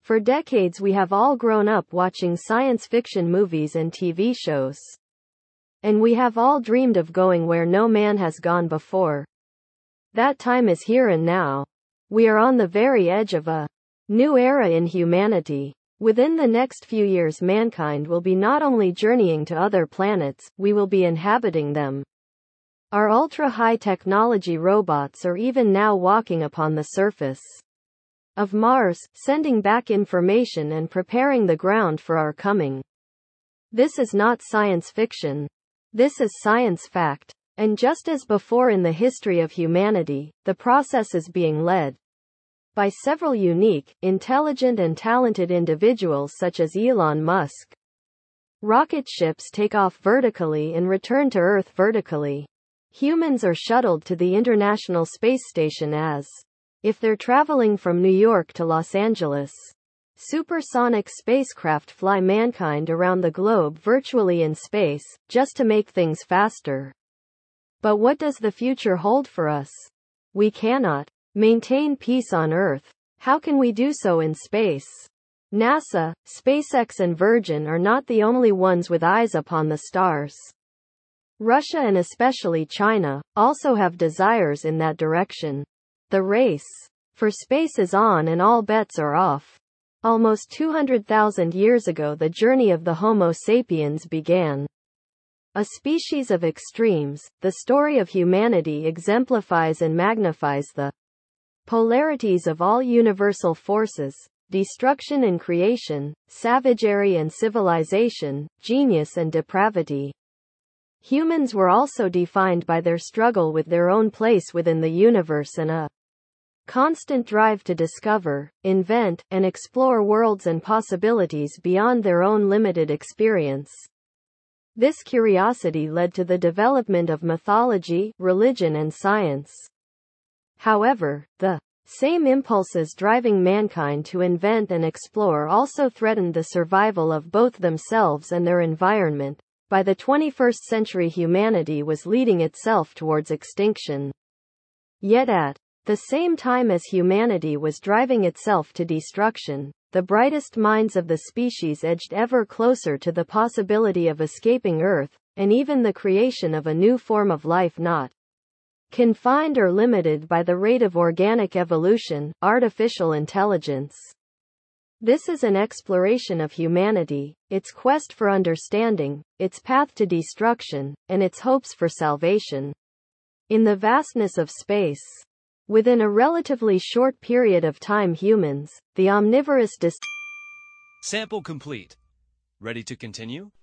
For decades we have all grown up watching science fiction movies and TV shows. And we have all dreamed of going where no man has gone before. That time is here and now. We are on the very edge of a new era in humanity. Within the next few years mankind will be not only journeying to other planets, we will be inhabiting them. Our ultra-high technology robots are even now walking upon the surface of Mars, sending back information and preparing the ground for our coming. This is not science fiction. This is science fact. And just as before in the history of humanity, the process is being led by several unique, intelligent and talented individuals such as Elon Musk. Rocket ships take off vertically and return to Earth vertically. Humans are shuttled to the International Space Station as if they're traveling from New York to Los Angeles. Supersonic spacecraft fly mankind around the globe virtually in space, just to make things faster. But what does the future hold for us? We cannot maintain peace on Earth. How can we do so in space? NASA, SpaceX and Virgin are not the only ones with eyes upon the stars. Russia and especially China also have desires in that direction. The race for space is on and all bets are off. Almost 200,000 years ago the journey of the Homo sapiens began. A species of extremes, the story of humanity exemplifies and magnifies the polarities of all universal forces, destruction and creation, savagery and civilization, genius and depravity. Humans were also defined by their struggle with their own place within the universe and a constant drive to discover, invent, and explore worlds and possibilities beyond their own limited experience. This curiosity led to the development of mythology, religion and science. However, the same impulses driving mankind to invent and explore also threatened the survival of both themselves and their environment. By the 21st century humanity was leading itself towards extinction. Yet at the same time as humanity was driving itself to destruction, the brightest minds of the species edged ever closer to the possibility of escaping Earth, and even the creation of a new form of life not confined or limited by the rate of organic evolution, artificial intelligence. This is an exploration of humanity, its quest for understanding, its path to destruction, and its hopes for salvation. In the vastness of space, within a relatively short period of time humans, the omnivorous Sample complete. Ready to continue?